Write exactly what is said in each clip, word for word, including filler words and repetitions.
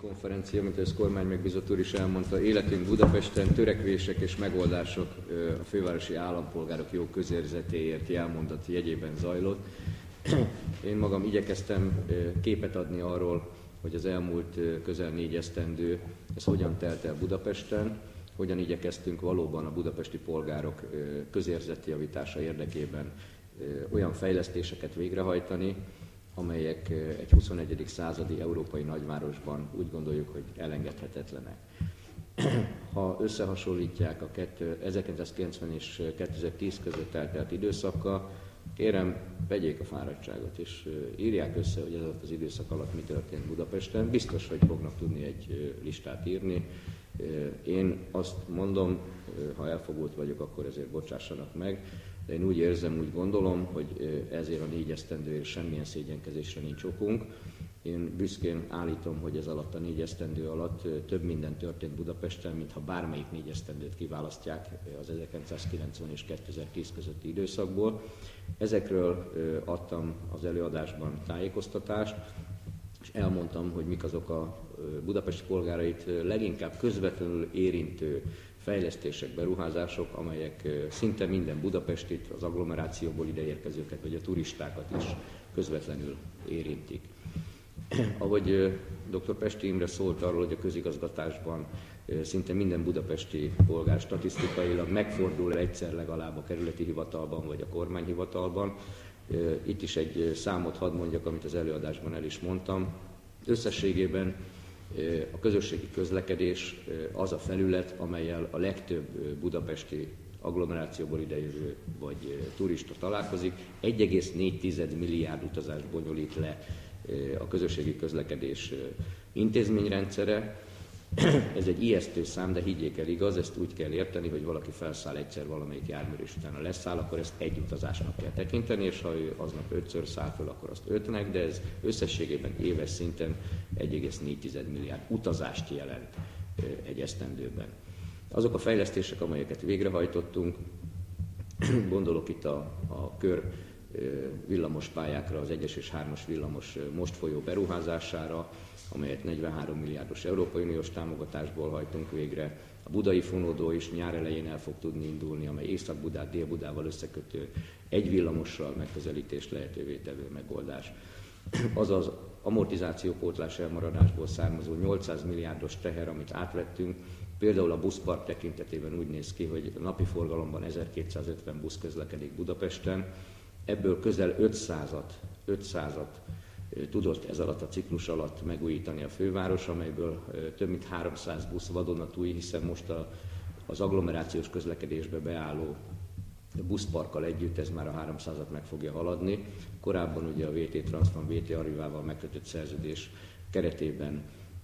konferencia, mint ez kormány megbízott úr is elmondta, életünk Budapesten, törekvések és megoldások a fővárosi állampolgárok jó közérzetéért jelmondat jegyében zajlott. Én magam igyekeztem képet adni arról, hogy az elmúlt közel négy esztendő ez hogyan telt el Budapesten, hogyan igyekeztünk valóban a budapesti polgárok közérzeti javítása érdekében olyan fejlesztéseket végrehajtani, amelyek egy huszonegyedik századi európai nagyvárosban úgy gondoljuk, hogy elengedhetetlenek. Ha összehasonlítják a ezerkilencszázkilencven és kétezer-tíz között eltelt időszakkal, kérem, vegyék a fáradtságot, és írják össze, hogy ez alatt az időszak alatt mi történt Budapesten. Biztos, hogy fognak tudni egy listát írni. Én azt mondom, ha elfogult vagyok, akkor ezért bocsássanak meg, de én úgy érzem, úgy gondolom, hogy ezért a négy esztendőért semmilyen szégyenkezésre nincs okunk. Én büszkén állítom, hogy ez alatt a négy esztendő alatt több minden történt Budapesten, mintha bármelyik négy esztendőt kiválasztják az ezerkilencszázkilencven és kétezer-tíz közötti időszakból. Ezekről adtam az előadásban tájékoztatást, és elmondtam, hogy mik azok a budapesti polgárait leginkább közvetlenül érintő fejlesztések, beruházások, amelyek szinte minden budapestit, az agglomerációból ideérkezőket, vagy a turistákat is közvetlenül érintik. Ahogy dr. Pesti Imre szólt arról, hogy a közigazgatásban szinte minden budapesti polgár statisztikailag megfordul egyszer legalább a kerületi hivatalban vagy a kormányhivatalban. Itt is egy számot hadd mondjak, amit az előadásban el is mondtam. Összességében a közösségi közlekedés az a felület, amellyel a legtöbb budapesti agglomerációból idejövő vagy turista találkozik. egy egész négy milliárd utazást bonyolít le a közösségi közlekedés intézményrendszere. Ez egy ijesztő szám, de higgyék el, igaz, ezt úgy kell érteni, hogy valaki felszáll egyszer valamelyik járműre, és utána leszáll, akkor ezt egy utazásnak kell tekinteni, és ha ő aznap ötször száll föl, akkor azt ötnek, de ez összességében éves szinten egy egész négy milliárd utazást jelent egy esztendőben. Azok a fejlesztések, amelyeket végrehajtottunk, gondolok itt a, a kör villamospályákra, az egyes és hármas villamos most folyó beruházására, amelyet negyvenhárom milliárdos Európai Uniós támogatásból hajtunk végre. A budai fonódó is nyár elején el fog tudni indulni, amely Észak-Budát Dél-Budával összekötő egy villamossal megközelítést lehetővé tevő megoldás. Azaz amortizációpótlás elmaradásból származó nyolcszáz milliárdos teher, amit átvettünk, például a buszpark tekintetében úgy néz ki, hogy a napi forgalomban ezerkétszázötven busz közlekedik Budapesten, ebből közel ötszázat tudott ez alatt a ciklus alatt megújítani a főváros, amelyből több mint háromszáz busz vadonatúj, hiszen most a, az agglomerációs közlekedésbe beálló buszparkkal együtt ez már a háromszázat meg fogja haladni. Korábban ugye a vé té Transfam, vé té Arrivával megkötött szerződés keretében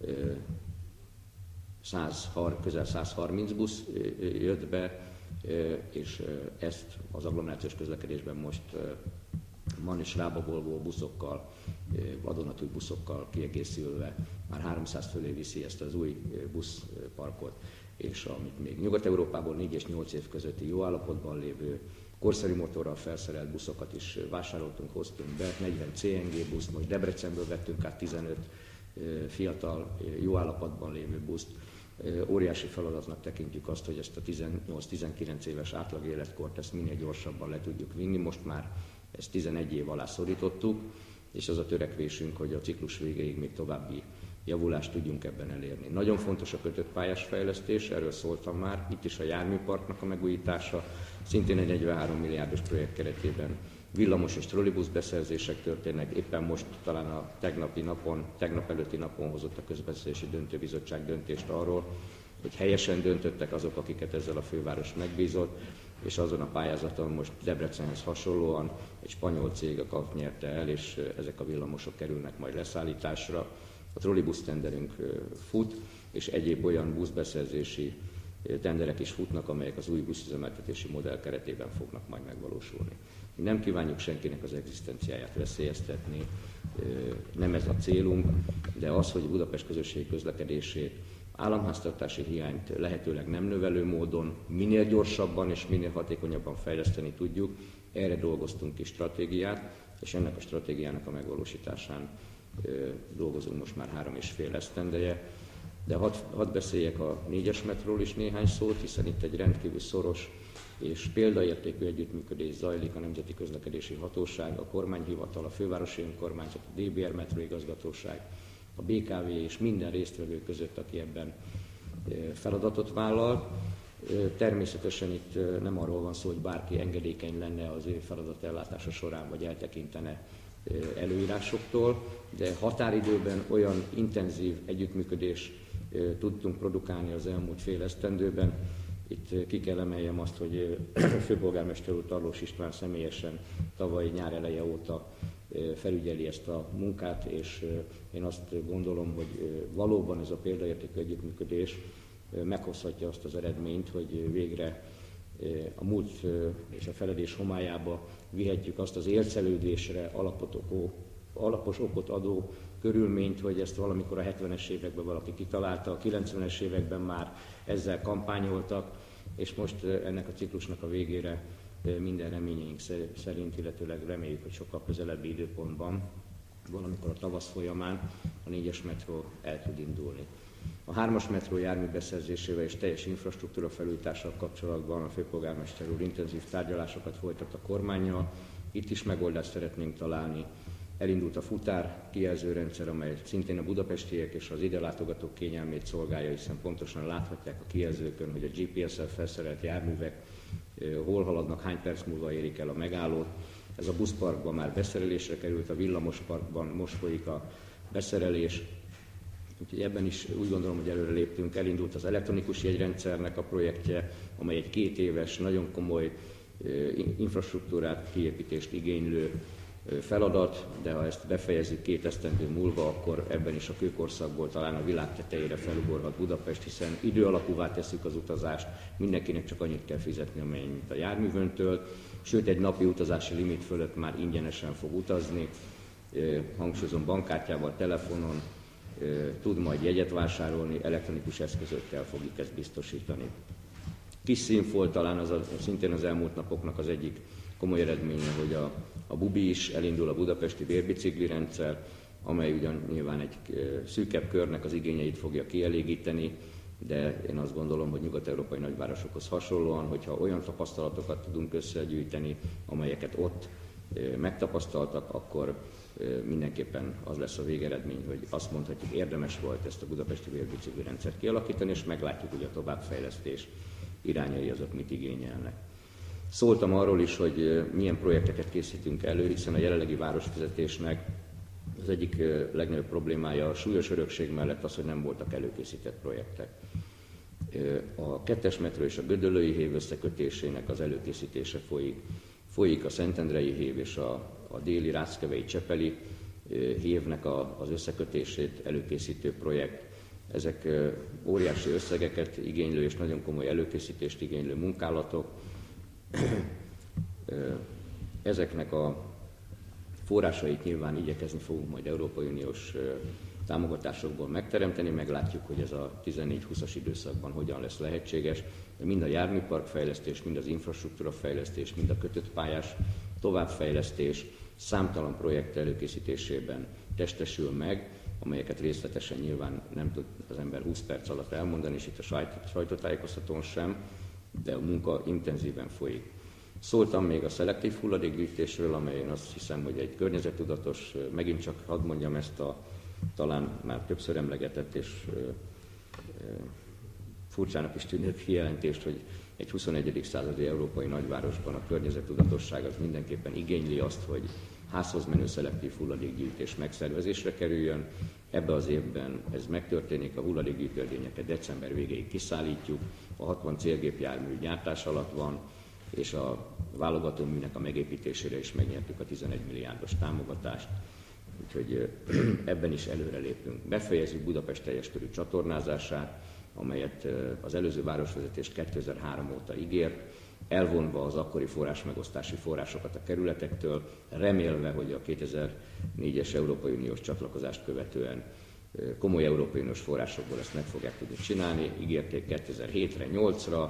száz, közel száz harminc busz jött be, és ezt az agglomerációs közlekedésben most Man és Rába Volvo buszokkal, vadonatúj buszokkal kiegészülve már háromszáz fölé viszi ezt az új buszparkot, és amit még Nyugat-Európából négy és nyolc év közötti jó állapotban lévő korszerű motorral felszerelt buszokat is vásároltunk, hoztunk be, negyven cé en gé busz, most Debrecenből vettünk át tizenöt fiatal, jó állapotban lévő buszt. Óriási feladatnak tekintjük azt, hogy ezt a tizennyolc-tizenkilenc éves átlag életkort ezt minél gyorsabban le tudjuk vinni. Most már ezt tizenegy év alá szorítottuk, és az a törekvésünk, hogy a ciklus végéig még további javulást tudjunk ebben elérni. Nagyon fontos a kötött pályás fejlesztés, erről szóltam már, itt is a járműparknak a megújítása, szintén egy negyvenhárom milliárdos projekt keretében villamos és trollibusz beszerzések történnek. Éppen most talán a tegnapi napon, tegnap előtti napon hozott a Közbeszerzési Döntőbizottság döntést arról, hogy helyesen döntöttek azok, akiket ezzel a főváros megbízott, és azon a pályázaton most Debrecenhez hasonlóan egy spanyol cég a kap nyerte el, és ezek a villamosok kerülnek majd leszállításra. A trollibusz tenderünk fut, és egyéb olyan buszbeszerzési tenderek is futnak, amelyek az új buszüzemeltetési modell keretében fognak majd megvalósulni. Mi nem kívánjuk senkinek az egzisztenciáját veszélyeztetni, nem ez a célunk, de az, hogy Budapest közösségi közlekedését, államháztartási hiányt lehetőleg nem növelő módon minél gyorsabban és minél hatékonyabban fejleszteni tudjuk, erre dolgoztunk ki stratégiát, és ennek a stratégiának a megvalósításán dolgozunk most már három és fél esztendeje. De hadd had beszéljek a négyes metróról is néhány szót, hiszen itt egy rendkívül szoros és példaértékű együttműködés zajlik a Nemzeti Közlekedési Hatóság, a Kormányhivatal, a Fővárosi Önkormányzat, a dé bé er Metróigazgatóság, a bé ká vé és minden résztvevő között, aki ebben feladatot vállal. Természetesen itt nem arról van szó, hogy bárki engedékeny lenne az ő feladat ellátása során, vagy eltekintene előírásoktól, de határidőben olyan intenzív együttműködést tudtunk produkálni az elmúlt fél esztendőben. Itt ki kell emeljem azt, hogy főpolgármester úr Tarlós István személyesen tavaly nyár eleje óta felügyeli ezt a munkát, és én azt gondolom, hogy valóban ez a példaértékű együttműködés meghozhatja azt az eredményt, hogy végre a múlt és a feledés homályába vihetjük azt az élcelődésre alapot okó, alapos okot adó körülményt, hogy ezt valamikor a hetvenes években valaki kitalálta, a kilencvenes években már ezzel kampányoltak, és most ennek a ciklusnak a végére minden reményeink szerint, illetőleg reméljük, hogy sokkal közelebbi időpontban, valamikor a tavasz folyamán a négyes metró el tud indulni. A hármas metró járműbeszerzésével és teljes infrastruktúra felújítással kapcsolatban a főpolgármester úr intenzív tárgyalásokat folytat a kormánnyal. Itt is megoldást szeretnénk találni. Elindult a futár kijelzőrendszer, amely szintén a budapestiek és az ide látogatók kényelmét szolgálja, hiszen pontosan láthatják a kijelzőkön, hogy a gé pé es-szel felszerelt járművek hol haladnak, hány perc múlva érik el a megállót. Ez a buszparkban már beszerelésre került, a villamosparkban most folyik a beszerelés. Úgyhogy ebben is úgy gondolom, hogy előre léptünk. Elindult az elektronikus jegyrendszernek a projektje, amely egy két éves, nagyon komoly infrastruktúrát, kiépítést igénylő feladat, de ha ezt befejezzük két esztendő múlva, akkor ebben is a kőkorszakból talán a világ tetejére felugorhat Budapest, hiszen idő alapúvá tesszük az utazást, mindenkinek csak annyit kell fizetni, amennyit a járművön tölt, sőt egy napi utazási limit fölött már ingyenesen fog utazni, hangsúlyozom, bankkártyával, telefonon, tud majd jegyet vásárolni, elektronikus eszközökkel fogjuk ezt biztosítani. Kis színfolt talán az a, szintén az elmúlt napoknak az egyik komoly eredménye, hogy a, a bubi is elindul, a budapesti vérbicikli rendszer, amely ugyan nyilván egy szűkebb körnek az igényeit fogja kielégíteni, de én azt gondolom, hogy nyugat-európai nagyvárosokhoz hasonlóan, hogyha olyan tapasztalatokat tudunk összegyűjteni, amelyeket ott megtapasztaltak, akkor mindenképpen az lesz a végeredmény, hogy azt mondhatjuk, érdemes volt ezt a budapesti vérbicikli rendszert kialakítani, és meglátjuk, hogy a továbbfejlesztés irányai azok mit igényelnek. Szóltam arról is, hogy milyen projekteket készítünk elő, hiszen a jelenlegi városvezetésnek az egyik legnagyobb problémája a súlyos örökség mellett az, hogy nem voltak előkészített projektek. A kettes metró és a Gödöllői hév összekötésének az előkészítése folyik. Folyik a Szentendrei hév és a, a déli Ráckevei Csepeli hévnek a, az összekötését előkészítő projekt. Ezek óriási összegeket igénylő és nagyon komoly előkészítést igénylő munkálatok. Ezeknek a forrásait nyilván igyekezni fogunk majd Európai Uniós támogatásokból megteremteni, meglátjuk, hogy ez a tizennégy-húszas időszakban hogyan lesz lehetséges, de mind a járműparkfejlesztés, mind az infrastruktúrafejlesztés, mind a kötött pályás továbbfejlesztés számtalan projekt előkészítésében testesül meg, amelyeket részletesen nyilván nem tud az ember húsz perc alatt elmondani, és itt a sajtótájékoztatón sem, de a munka intenzíven folyik. Szóltam még a szelektív hulladékgyűjtésről, amely én azt hiszem, hogy egy környezettudatos, megint csak hadd mondjam ezt a talán már többször emlegetett és e, e, furcsának is tűnő kijelentést, hogy egy huszonegyedik századi európai nagyvárosban a környezettudatosság az mindenképpen igényli azt, hogy házhoz menő szelektív hulladékgyűjtés megszervezésre kerüljön. Ebbe az évben ez megtörténik, a hulladékgyűjtőerényeket december végéig kiszállítjuk, a hatvan célgépjármű gyártás alatt van, és a válogatóműnek a megépítésére is megnyertük a tizenegy milliárdos támogatást, úgyhogy ebben is előre lépünk. Befejezzük Budapest teljes körű csatornázását, amelyet az előző városvezetés kétezer-három óta ígért, elvonva az akkori forrásmegosztási forrásokat a kerületektől, remélve, hogy a kétezer-négyes Európai Uniós csatlakozást követően komoly Európai Uniós forrásokból ezt meg fogják tudni csinálni. Ígérték kétezer-hétre, nyolcra,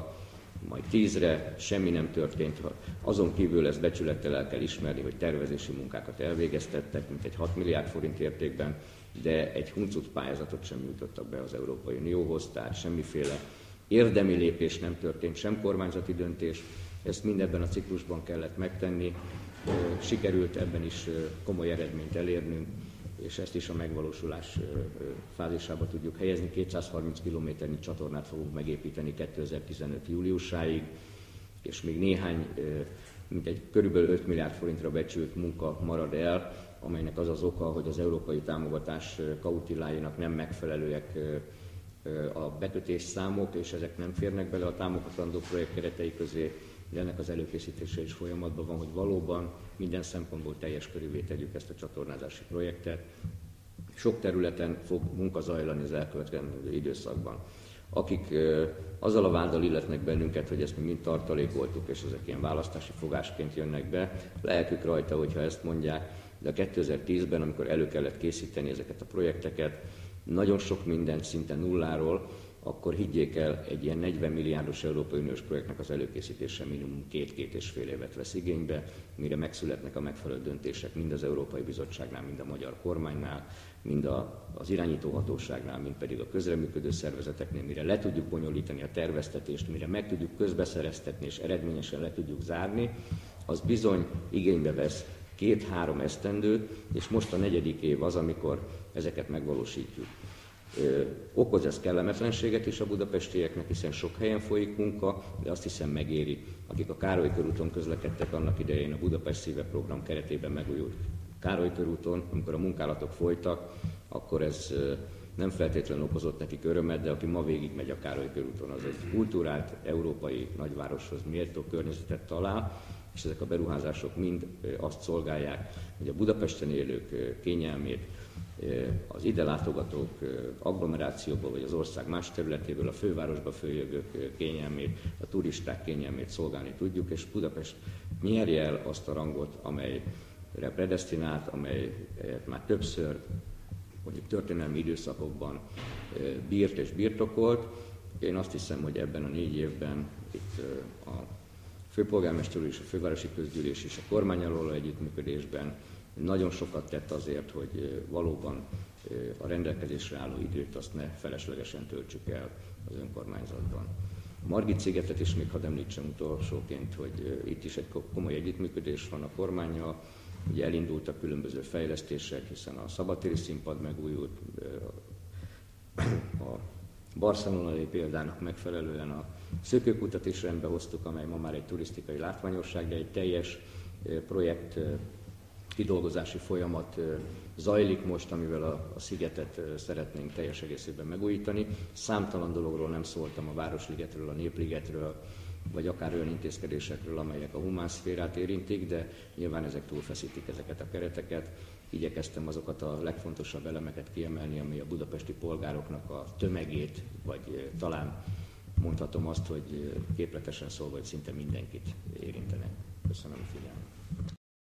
majd tízre, semmi nem történt. Azon kívül ezt becsülettel el kell ismerni, hogy tervezési munkákat elvégeztettek, mint egy hat milliárd forint értékben, de egy huncut pályázatot sem nyújtottak be az Európai Unióhoz, tehát semmiféle érdemi lépés nem történt, sem kormányzati döntés, ezt mindebben a ciklusban kellett megtenni, sikerült ebben is komoly eredményt elérnünk, és ezt is a megvalósulás fázisába tudjuk helyezni. kétszázharminc kilométernyi csatornát fogunk megépíteni kétezer-tizenöt júliusáig, és még néhány, mintegy körülbelül öt milliárd forintra becsült munka marad el, amelynek az az oka, hogy az európai támogatás kautilláinak nem megfelelőek a bekötés számok, és ezek nem férnek bele a támogatandó projekt keretei közé, de ennek az előkészítése is folyamatban van, hogy valóban minden szempontból teljes körülvé tegyük ezt a csatornázási projektet. Sok területen fog munka zajlani az elkövetkezendő időszakban. Akik azzal a váddal illetnek bennünket, hogy ezt mi mind tartalékoltuk, és ezek ilyen választási fogásként jönnek be, lelkük rajta, hogyha ezt mondják, de a kétezer-tízben, amikor elő kellett készíteni ezeket a projekteket, nagyon sok mindent szinte nulláról, akkor higgyék el, egy ilyen negyven milliárdos Európai Uniós projektnek az előkészítése minimum két-két és fél évet vesz igénybe, mire megszületnek a megfelelő döntések mind az Európai Bizottságnál, mind a magyar kormánynál, mind a, az irányítóhatóságnál, mind pedig a közreműködő szervezeteknél, mire le tudjuk bonyolítani a terveztetést, mire meg tudjuk közbeszereztetni és eredményesen le tudjuk zárni, az bizony igénybe vesz két-három esztendőt, és most a negyedik év az, amikor ezeket megvalósítjuk. Ö, okoz ez kellemetlenséget is a budapestieknek, hiszen sok helyen folyik munka, de azt hiszem megéri. Akik a Károly körúton közlekedtek annak idején a Budapest Szíve program keretében megújult Károly körúton, amikor a munkálatok folytak, akkor ez ö, nem feltétlenül okozott nekik örömet, de aki ma végigmegy a Károly körúton, az egy kultúrált, európai nagyvároshoz méltó környezetet talál, és ezek a beruházások mind azt szolgálják, hogy a Budapesten élők kényelmét, az ide látogatók agglomerációból vagy az ország más területéből a fővárosba följövők kényelmét, a turisták kényelmét szolgálni tudjuk, és Budapest nyerje el azt a rangot, amelyre predesztinált, amelyet már többször, mondjuk történelmi időszakokban bírt és birtokolt. Én azt hiszem, hogy ebben a négy évben itt a főpolgármester úr és a fővárosi közgyűlés és a kormánnyal való együttműködésben nagyon sokat tett azért, hogy valóban a rendelkezésre álló időt azt ne feleslegesen töltsük el az önkormányzatban. A Margit-szigetet is még hadd említsem utolsóként, hogy itt is egy komoly együttműködés van a kormánnyal, ugye elindultak különböző fejlesztések, hiszen a szabadtéri színpad megújult, a barcelonai példának megfelelően a szökőkutat is rendbe hoztuk, amely ma már egy turisztikai látványosság, de egy teljes projekt kidolgozási folyamat zajlik most, amivel a, a szigetet szeretnénk teljes egészében megújítani. Számtalan dologról nem szóltam, a Városligetről, a Népligetről, vagy akár olyan intézkedésekről, amelyek a humán szférát érintik, de nyilván ezek túlfeszítik ezeket a kereteket. Igyekeztem azokat a legfontosabb elemeket kiemelni, ami a budapesti polgároknak a tömegét, vagy talán mondhatom azt, hogy képletesen szólva, hogy szinte mindenkit érintenek. Köszönöm a figyelmet.